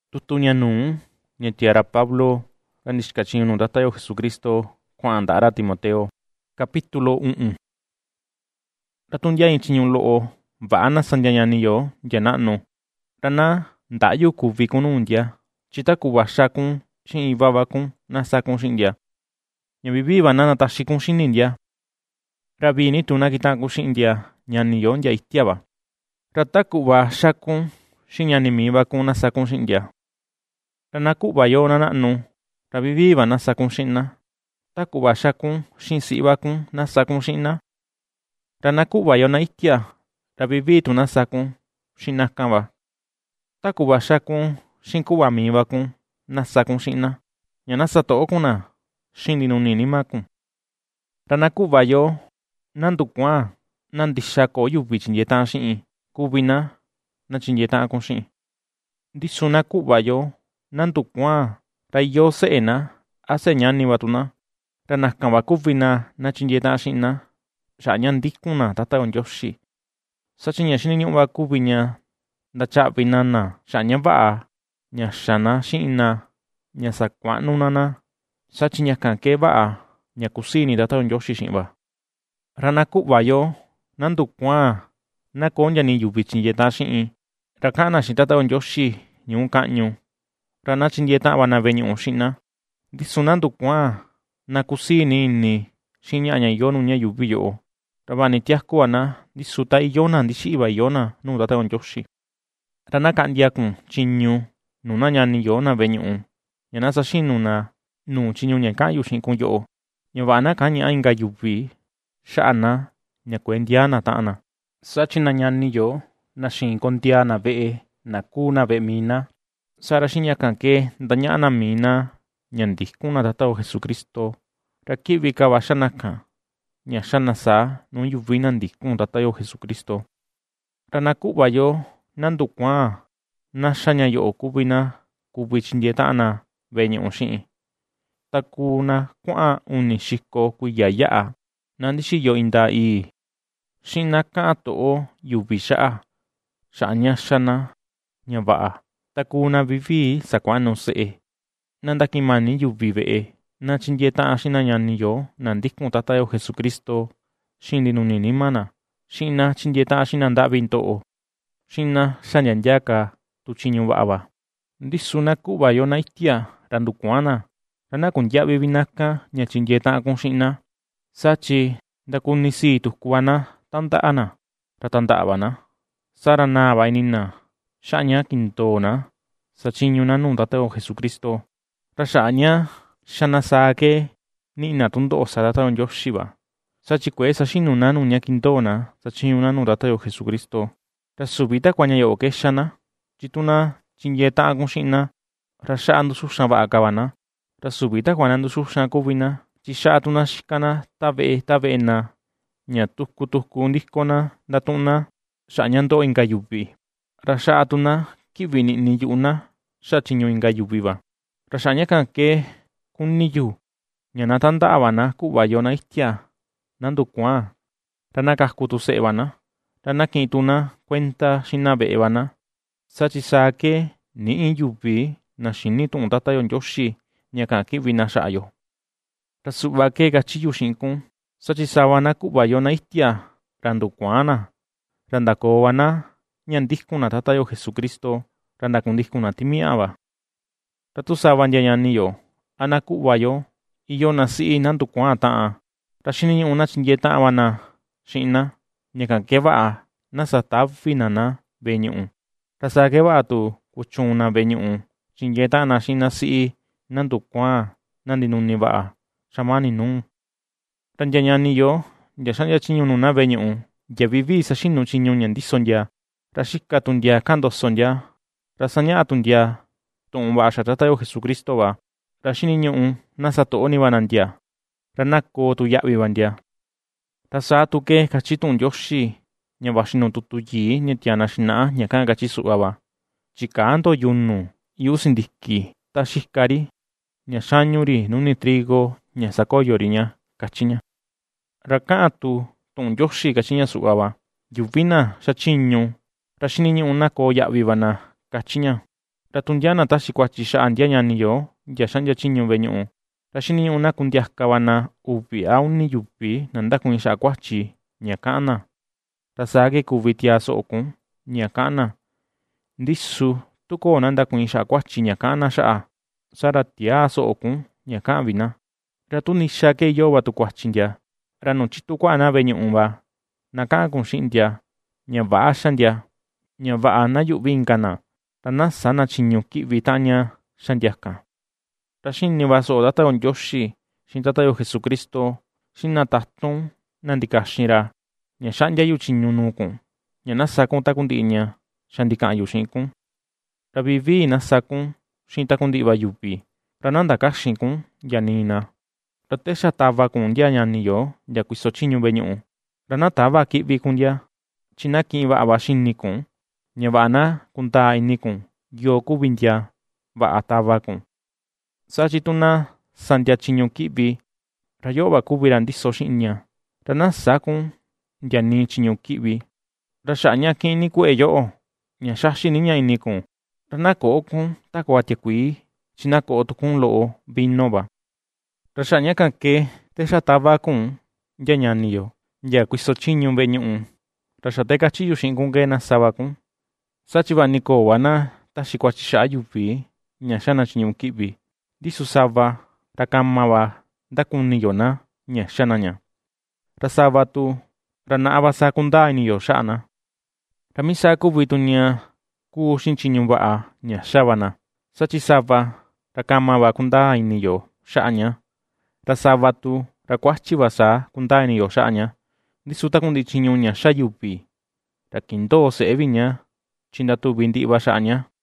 Tutu ña nuu ña tiara Pablo ra ni xikachiñu nuu Tata yo Jesucristo kua'an nda'a ra Timoteo. Capítulo 1. Ra tundia iin chiñu lo'o va'a na sandia ñani yo ndia na'nu, ra na nda'yu kuvi kun nuu ndia, tyi ta ku'va xákun xi'in iva vakun na sákun xi'in ndia. Ña vivii va na nataxi kun xini ndia. Ra vii ni tu na kita'an kun xi'in ndia ñani yo ndia itia va. Ra ta ku'va xákun xi'in ñani mii vakun na sákun xi'in ndia. Ra na ku'va yo na na'nu, ra vivii va na sákun xi'in na. Ta ku'va xákun xi'in si'i vakun na sákun xi'in na. Ra na ku'va yo na itia, ra vivii tu na sákun xi'in nakan va. Ta ku'va xákun xi'in ku'va mii vakun na sákun xi'in na, ña na sato'o kun na xi'in ndinuni nima kun. Ra na ku'va yo na ndukuan na ndixa ko'o yuvi tyindyee ta'an xi'in kuvi na tyindyee ta'an kun xi'in. Ndisu na ku'va yo na ndukuan ra iyo se'e na a se'e ñani va tu na, ra nakan va kuvi na tyindyee ta'an xi'in na xa'a ña ndikun na Tata yo Ndioxi. Sachi ña xini ñu'u va kuvi ña ndacha'vi na xa'a ña va'a ña xa na xi'in na, ña sakua'nu na, sachi ñakan kee va'a ña kusii ini Tata yo Ndioxi xi'in va. Ra na ku'va yo na ndukuan na koo ntia ni yuvi tyindyee ta'an xi'in, ra ka'an na xi'in Tata yo Ndioxi ñuu ka'ñu, ra na tyindyee ta'an va na ve'e ñu'u xi'in na. Ndisu na ndukuan na kusii ini xi'in ña'a ña iyo nuu ña yuuvi yo'o, ra va ni tiaku va na ndisu ta iyo na ndixi'i va iyo na nuu Tata yo Ndioxi. Ra na ka'ndia kun tyiñu nuu na ñani yo na ve'e ñu'u, ña na saxinu na nuu tyiñu ña ka'an yu xi'in kun yo'o, ña va'a na ka'an ña'a inka yuvi xa'a na ña kuentia na ta'an na. Sachi na ñani yo na xiin kontia na ve'e na kuu na ve'e mii na, sa'ra xi'in ñakan kee ndaña'a na mii na ña ndikun na Tata yo Jesucristo, ra ki'vi ka va xanakan ña xana saa nuu yuvi na ndikun Tata yo Jesucristo. Ra na ku'va yo na ndukuan na xa ña yo'o kuvi na kuvi tyindyee ta'an na ve'e ñu'u xi'in. Ta kuu na kua'an 1,000 kuiya ya'a na ndixiyo indaa ii, xi'in na ka'an to'o yuvi xa'a ña xa na ña va'a. Ta kuu na vivii sakua'nu se'e, na ndakin mani yuvi ve'e, na tyindyee ta'an xi'in na ñani yo na ndikun Tata yo Jesucristo xi'in ndinuni nima na, xi'in na tyindyee ta'an xi'in na nda'vi nto'o, xi'in na xanyandia ka tu tyiñu va'a va. Ndisu na ku'va yo na itia ra ndukuan na, ra na kuntia'vi vi nakan ña tyindyee ta'an kun xi'in na, sachi ndakuni sii tuku va na tanda'a na, ra tanda'a va na, sa'ra naa va ini na xa'a ña kindoo na satyiñu na nuu Tata yo Jesucristo, ra xa'a ña xana saa kee ni'i na tundo'o sa Tata yo Ndioxi va, sachi kuee saxinu na nuu ña kindoo na satyiñu na nuu Tata yo Jesucristo. Ra suvi takua ña yo'o kexa na, tyi tu na tyindyee ta'an kun xi'in na, ra xa'a ndusuxan va'a ka va na, ra suvi takua na ndusuxan kuvi na, tyi xa'a tu na xika na ta ve'e na ña tuku tuku ndiko na ndatu'un na xa'a ña ndo'o inka yuvi, ra xa'a tu na ki'vi ni'ni yu'u na xa'a tyiñu inka yuvi va. Ra xa'a ñakan kee kuni yu ña na tanda'a va na ku'va yo na itia na ndukuan, ra na kaku tu se'e va na, ra na ki'in tu na kuenta xina ve'e va na, sachi saa kee ni'i yuvi na xini tu'un Tata yo Ndioxi ña ka'an ki'vi na xa'a yo. Ra su'va kee kachi yu xi'in kun, sachi sava na ku'va yo na itia ra ndukuan na, ra ndakoo va na ña ndikun na Tata yo Jesucristo, ra ndakundikun na timi'a va. Ra tu sava ntia ñani yo, a na ku'va yo iyo na si'i na ndukuan ta'an, ra xini ñu'u na tyindyee ta'an va na xi'in na, ñakan kee va'a na satavi na ve'e ñu'u, ra saa kee va'a tu kuchuun na ve'e ñu'u tyindyee ta'an na xi'in na si'i na ndukuan na ndinuni va'a xamani nuu. Ra ntia ñani yo ntia xa'ndia tyiñu nuu na ve'e ñu'u, ntia vivii saxinu tyiñu ña ndiso ntia, ra xika tu ntia ka'an ndoso ntia, ra saña'a tu ntia tu'un va'a xa'a Tata yo Jesucristo va, ra xini ñu'u na sato'o ni va na ntia, ra na koo tu ya'vi va ntia. Ra saa tu kee kachi tu'un Ndioxi ña vaxi nuu tutu yii ña tiana xina'a ña ka'an kachi su'va va: Tyikaá ndo yunu yu'u sindiki ta xika ri, ña xañu ri nuni trigo ña sakoyo ri ña, kachi ña. Ra ka'an tu tu'un Ndioxi kachi ña su'va va: Yuvi na xatyiñu, ra xini ñu'u na koo ya'vi va na, kachi ña. Ra tundia na taxi kuachi xa'a ndia ñaniyo ndia xa'ndia tyiñu ve'e ñu'u. Ra xiniñu'u na kundiaka na 2 a 1 yuvi na ndakuiin xa'a kuachi ña ka'an na. Ra saa ke kuvi tiaa so'o kun ña ka'an na. Ndisu tu koo na ndakuiin xa'a kuachi ña ka'an na xa'a, sa ra tiaa so'o kun ña ka'an vi na. Ra tu nixa ke iyo va tu kuachi ndia, ra nu chitu kua'a na ve'e ñu'u va, na ka'an kun xi'in ndia ña va'a xa ndia, ña va'a na yu'vi inka na, ra na sá na tyiñu ki'vi ta'an ña xa ndiakan. Ra xíni va so'o Tata yo Ndioxi xi'in Tata yo Jesucristo xi'in na tatun na ndikaxin ra ña xa'ndia yu tyiñu nuu kun, ña na sá kun taku ndi'i ña xa ndika'an yu xi'in kun. Ra vii vii na sá kun xi'in taku ndi'i va yuvi, ra na ndakaxin kun yani na. Ra texa tava kun ndia ñaniyo ndia kuiso tyiñu ve'e ñu'u, ra na tava ki'vi kun ndia, tyi na ki'in va'a va xini kun, ña va'a na kundaa ini kun yoo kuvi ndia va'a tava kun. Saa tyi tu na sa ndia tyiñu ki'vi, ra yo'o va kuvi ra ndiso xi'in ña, ra na sá kun ndia nii tyiñu ki'vi. Ra xa'a ña ki'in ni kue'e yo'o, ña xaxi ni ña ini kun, ra na ko'o kun takua tiakuii, tyi na ko'o tukun lo'o vino va. Ra xa'a ña kan ke texa tava kun ndia ñaniyo ndia kuiso tyiñu ve'e ñu'u, ra xa tekatyi yu xi'in kun ke na sava kun. Saa tyi va ni koo va na taxi kuachi xa'a yuvi ña xa na tyiñu ki'vi, ndisu sava ra kama va ndakuniyo na ña xa na ña. Ra sava tu ra na'a va saa kundaa iniyo xa'a na. Ra mii saa kuvi tu ña kuu xi'in tyiñu va'a ña xa va na, saa tyi sava ra kama va kundaa iniyo xa'a ña, ra sava tu ra kuachi va saa kundaa iniyo xa'a ña. Ndisu taku ndi'i tyiñu ña xa yuvi, ra kindoo se'e vi ña, tyi ndatuvi ndi'i va xa'a ña.